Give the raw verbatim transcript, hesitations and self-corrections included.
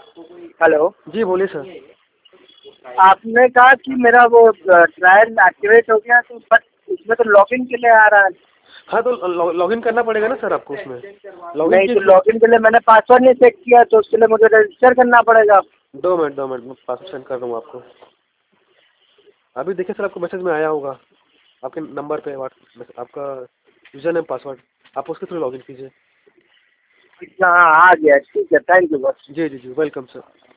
Hello. जी बोलिए sir. आपने कहा कि मेरा वो ट्रायल एक्टिवेट हो गया, तो बट उसमें तो लॉगिन के लिए आ रहा है। हाँ तो लॉ लॉगिन करना पड़ेगा ना सर आपको उसमें। लॉगिन नहीं, किए तो फिर। लॉगिन के लिए मैंने पासवर्ड नहीं सेट किया, तो उसके लिए मुझे रजिस्टर करना पड़ेगा। दो मिनट दो मिनट मैं पासवर्ड सेंड कर रहा हूँ आपको। अभी देखिए सर आपको मैसेज में आया होगा आपके नंबर पे व्हाट्सएप आपका यूजर नेम पासवर्ड, आप उसके थ्रू लॉगिन कीजिए। हाँ, आ गया। ठीक है, थैंक यू बस। जी जी जी वेलकम सर।